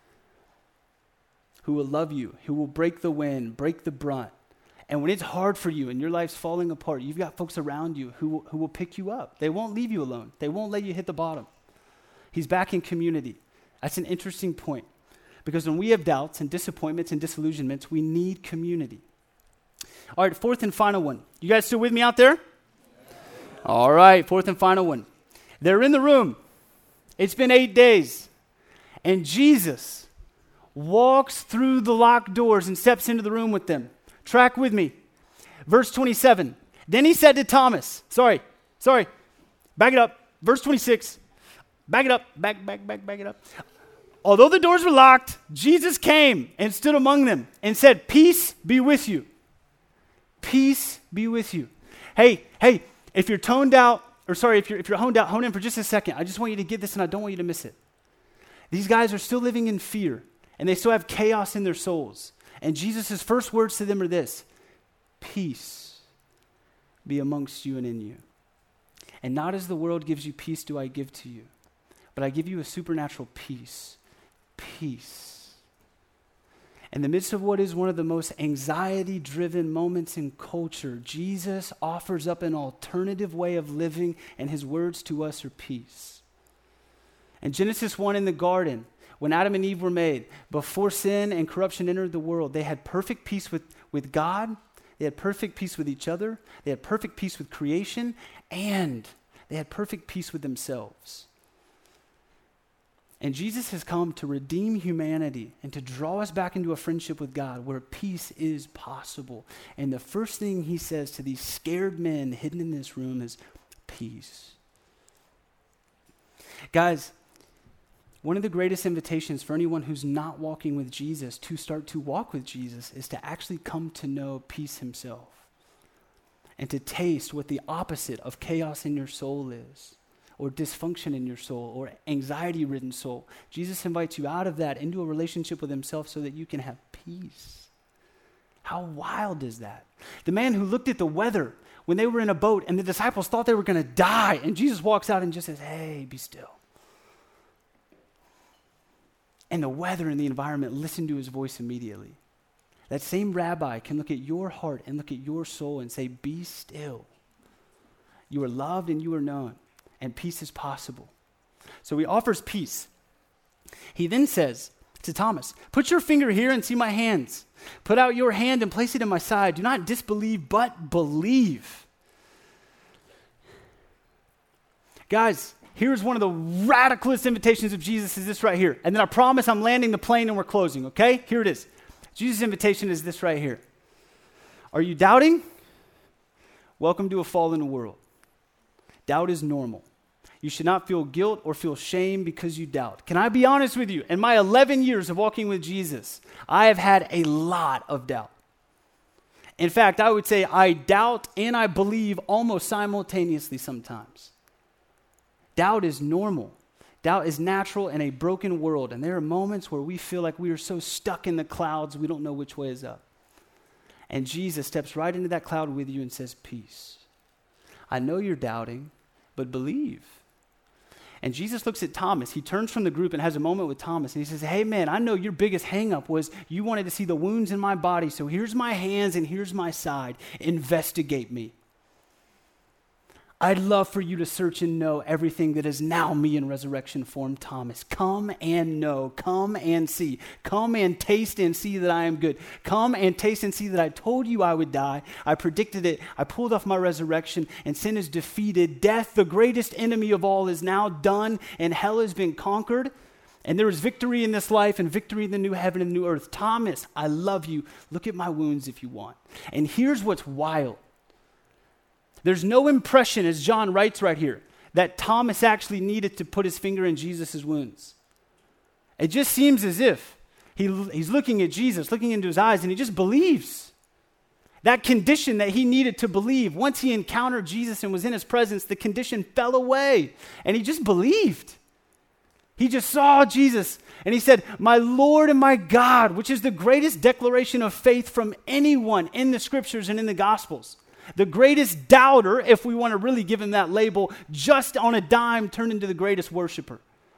who will love you, who will break the wind, break the brunt. And when it's hard for you and your life's falling apart, you've got folks around you who will pick you up. They won't leave you alone. They won't let you hit the bottom. He's back in community. That's an interesting point, because when we have doubts and disappointments and disillusionments, we need community. All right, fourth and final one. You guys still with me out there? All right, fourth and final one. They're in the room. It's been 8 days. And Jesus walks through the locked doors and steps into the room with them. Track with me. Verse 27. Then he said to Thomas, sorry, back it up. Verse 26. Back it up, back it up. Although the doors were locked, Jesus came and stood among them and said, peace be with you. Peace be with you. Hey, if you're toned out, if you're honed out, hone in for just a second. I just want you to get this and I don't want you to miss it. These guys are still living in fear and they still have chaos in their souls. And Jesus' first words to them are this: peace be amongst you and in you. And not as the world gives you peace do I give to you, but I give you a supernatural peace. Peace. In the midst of what is one of the most anxiety-driven moments in culture, Jesus offers up an alternative way of living, and his words to us are peace. In Genesis 1 in the garden, when Adam and Eve were made, before sin and corruption entered the world, they had perfect peace with God, they had perfect peace with each other, they had perfect peace with creation, and they had perfect peace with themselves. And Jesus has come to redeem humanity and to draw us back into a friendship with God where peace is possible. And the first thing he says to these scared men hidden in this room is peace. Guys, one of the greatest invitations for anyone who's not walking with Jesus to start to walk with Jesus is to actually come to know peace himself and to taste what the opposite of chaos in your soul is, or dysfunction in your soul, or anxiety-ridden soul. Jesus invites you out of that into a relationship with himself so that you can have peace. How wild is that? The man who looked at the weather when they were in a boat and the disciples thought they were going to die, and Jesus walks out and just says, hey, be still. And the weather and the environment listen to his voice immediately. That same rabbi can look at your heart and look at your soul and say, be still. You are loved and you are known, and peace is possible. So he offers peace. He then says to Thomas, put your finger here and see my hands. Put out your hand and place it in my side. Do not disbelieve, but believe. Guys, here's one of the radicalist invitations of Jesus is this right here. And then I promise I'm landing the plane and we're closing, okay? Here it is. Jesus' invitation is this right here. Are you doubting? Welcome to a fallen world. Doubt is normal. You should not feel guilt or feel shame because you doubt. Can I be honest with you? In my 11 years of walking with Jesus, I have had a lot of doubt. In fact, I would say I doubt and I believe almost simultaneously sometimes. Doubt is normal. Doubt is natural in a broken world. And there are moments where we feel like we are so stuck in the clouds, we don't know which way is up. And Jesus steps right into that cloud with you and says, peace. I know you're doubting, but believe. And Jesus looks at Thomas. He turns from the group and has a moment with Thomas. And he says, hey, man, I know your biggest hang-up was you wanted to see the wounds in my body. So here's my hands and here's my side. Investigate me. I'd love for you to search and know everything that is now me in resurrection form, Thomas. Come and know. Come and see. Come and taste and see that I am good. Come and taste and see that I told you I would die. I predicted it. I pulled off my resurrection, and sin is defeated. Death, the greatest enemy of all, is now done, and hell has been conquered. And there is victory in this life and victory in the new heaven and new earth. Thomas, I love you. Look at my wounds if you want. And here's what's wild. There's no impression, as John writes right here, that Thomas actually needed to put his finger in Jesus' wounds. It just seems as if he's looking at Jesus, looking into his eyes, and he just believes. That condition that he needed to believe, once he encountered Jesus and was in his presence, the condition fell away, and he just believed. He just saw Jesus, and he said, my Lord and my God, which is the greatest declaration of faith from anyone in the scriptures and in the Gospels. The greatest doubter, if we want to really give him that label, just on a dime turned into the greatest worshiper.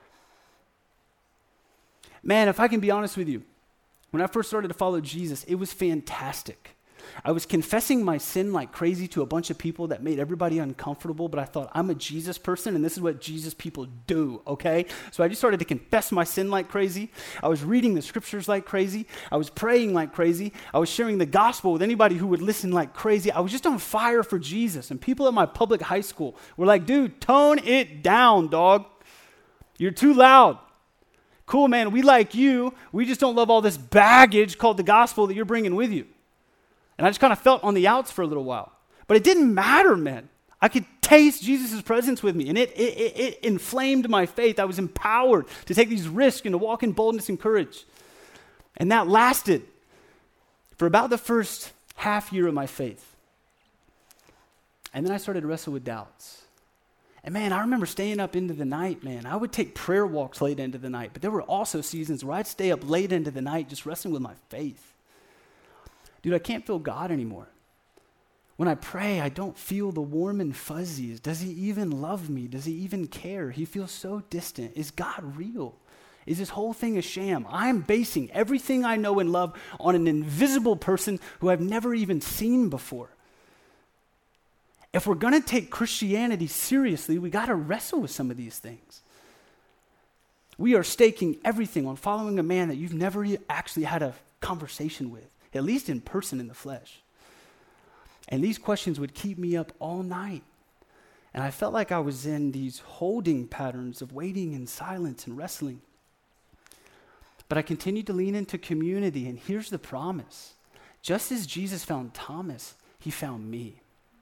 Man, if I can be honest with you, when I first started to follow Jesus, it was fantastic. I was confessing my sin like crazy to a bunch of people that made everybody uncomfortable, but I thought, I'm a Jesus person, and this is what Jesus people do, okay? So I just started to confess my sin like crazy. I was reading the scriptures like crazy. I was praying like crazy. I was sharing the gospel with anybody who would listen like crazy. I was just on fire for Jesus, and people at my public high school were like, dude, tone it down, dog. You're too loud. Cool, man, we like you. We just don't love all this baggage called the gospel that you're bringing with you. And I just kind of felt on the outs for a little while. But it didn't matter, man. I could taste Jesus' presence with me, and it inflamed my faith. I was empowered to take these risks and to walk in boldness and courage. And that lasted for about the first half year of my faith. And then I started to wrestle with doubts. And man, I remember staying up into the night, man. I would take prayer walks late into the night, but there were also seasons where I'd stay up late into the night just wrestling with my faith. Dude, I can't feel God anymore. When I pray, I don't feel the warm and fuzzies. Does he even love me? Does he even care? He feels so distant. Is God real? Is this whole thing a sham? I'm basing everything I know and love on an invisible person who I've never even seen before. If we're going to take Christianity seriously, we got to wrestle with some of these things. We are staking everything on following a man that you've never actually had a conversation with, at least in person in the flesh. And these questions would keep me up all night. And I felt like I was in these holding patterns of waiting in silence and wrestling. But I continued to lean into community, and here's the promise. Just as Jesus found Thomas, he found me.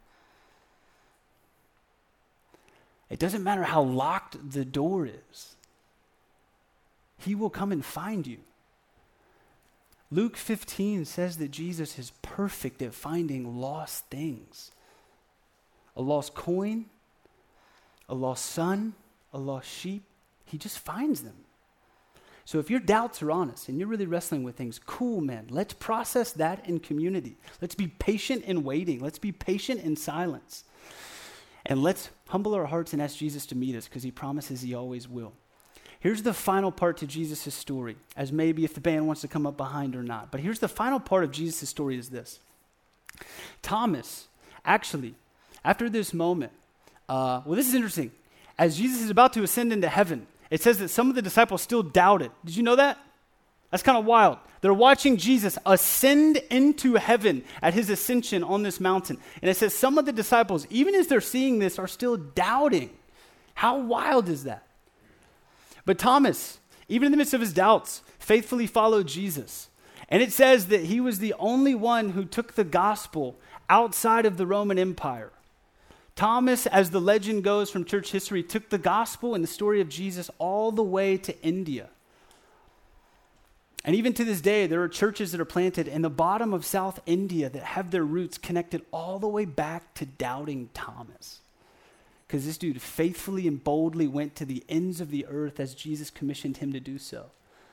It doesn't matter how locked the door is. He will come and find you. Luke 15 says that Jesus is perfect at finding lost things. A lost coin, a lost son, a lost sheep. He just finds them. So if your doubts are honest and you're really wrestling with things, cool, man. Let's process that in community. Let's be patient in waiting. Let's be patient in silence. And let's humble our hearts and ask Jesus to meet us, because he promises he always will. Here's the final part to Jesus' story, as maybe if the band wants to come up behind or not. But here's the final part of Jesus' story is this. Thomas, actually, after this moment, this is interesting. As Jesus is about to ascend into heaven, it says that some of the disciples still doubted. Did you know that? That's kind of wild. They're watching Jesus ascend into heaven at his ascension on this mountain. And it says some of the disciples, even as they're seeing this, are still doubting. How wild is that? But Thomas, even in the midst of his doubts, faithfully followed Jesus. And it says that he was the only one who took the gospel outside of the Roman Empire. Thomas, as the legend goes from church history, took the gospel and the story of Jesus all the way to India. And even to this day, there are churches that are planted in the bottom of South India that have their roots connected all the way back to doubting Thomas. Because this dude faithfully and boldly went to the ends of the earth as Jesus commissioned him to do so.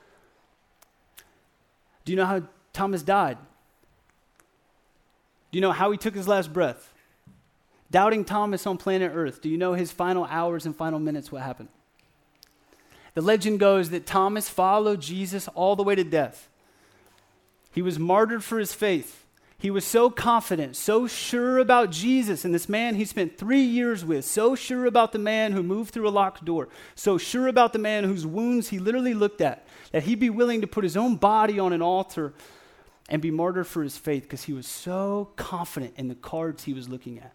Do you know how Thomas died? Do you know how he took his last breath? Doubting Thomas on planet Earth. Do you know his final hours and final minutes what happened? The legend goes that Thomas followed Jesus all the way to death. He was martyred for his faith. He was so confident, so sure about Jesus and this man he spent 3 years with, so sure about the man who moved through a locked door, so sure about the man whose wounds he literally looked at, that he'd be willing to put his own body on an altar and be martyred for his faith because he was so confident in the cards he was looking at.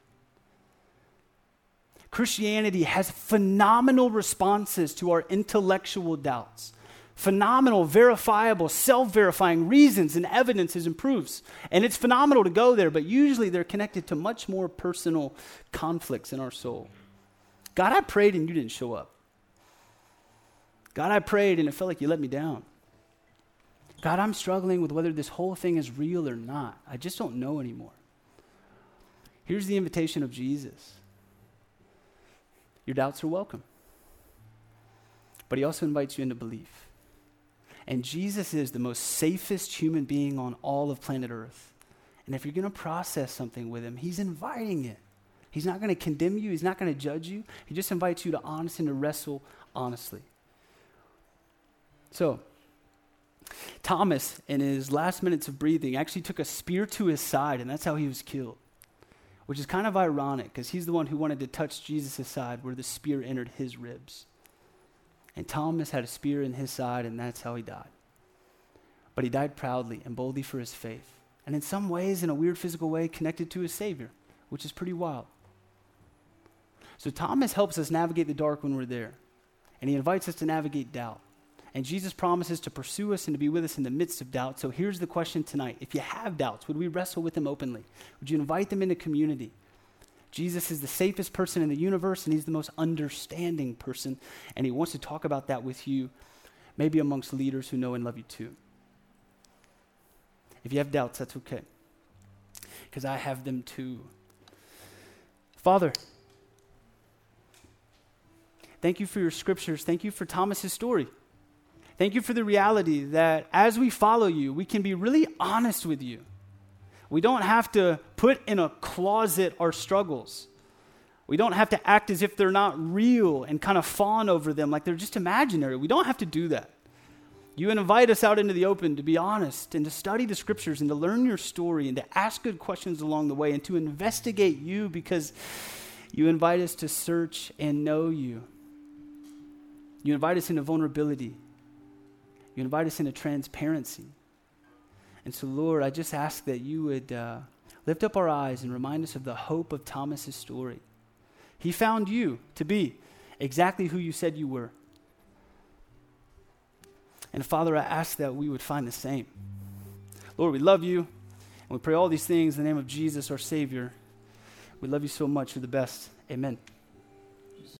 Christianity has phenomenal responses to our intellectual doubts. Phenomenal, verifiable, self-verifying reasons and evidences and proofs. And it's phenomenal to go there, but usually they're connected to much more personal conflicts in our soul. God, I prayed and you didn't show up. God, I prayed and it felt like you let me down. God, I'm struggling with whether this whole thing is real or not. I just don't know anymore. Here's the invitation of Jesus. Your doubts are welcome. But he also invites you into belief. And Jesus is the most safest human being on all of planet Earth. And if you're going to process something with him, he's inviting it. He's not going to condemn you. He's not going to judge you. He just invites you to honest and to wrestle honestly. So, Thomas, in his last minutes of breathing, actually took a spear to his side, and that's how he was killed. Which is kind of ironic, because he's the one who wanted to touch Jesus' side where the spear entered his ribs. And Thomas had a spear in his side, and that's how he died. But he died proudly and boldly for his faith. And in some ways, in a weird physical way, connected to his Savior, which is pretty wild. So Thomas helps us navigate the dark when we're there. And he invites us to navigate doubt. And Jesus promises to pursue us and to be with us in the midst of doubt. So here's the question tonight. If you have doubts, would we wrestle with them openly? Would you invite them into community? Jesus is the safest person in the universe, and he's the most understanding person. And he wants to talk about that with you, maybe amongst leaders who know and love you too. If you have doubts, that's okay. Because I have them too. Father, thank you for your scriptures. Thank you for Thomas's story. Thank you for the reality that as we follow you, we can be really honest with you. We don't have to put in a closet our struggles. We don't have to act as if they're not real and kind of fawn over them like they're just imaginary. We don't have to do that. You invite us out into the open to be honest and to study the scriptures and to learn your story and to ask good questions along the way and to investigate you because you invite us to search and know you. You invite us into vulnerability. You invite us into transparency. And so, Lord, I just ask that you would lift up our eyes and remind us of the hope of Thomas's story. He found you to be exactly who you said you were. And Father, I ask that we would find the same. Lord, we love you, and we pray all these things in the name of Jesus, our Savior. We love you so much. You're the best. Amen.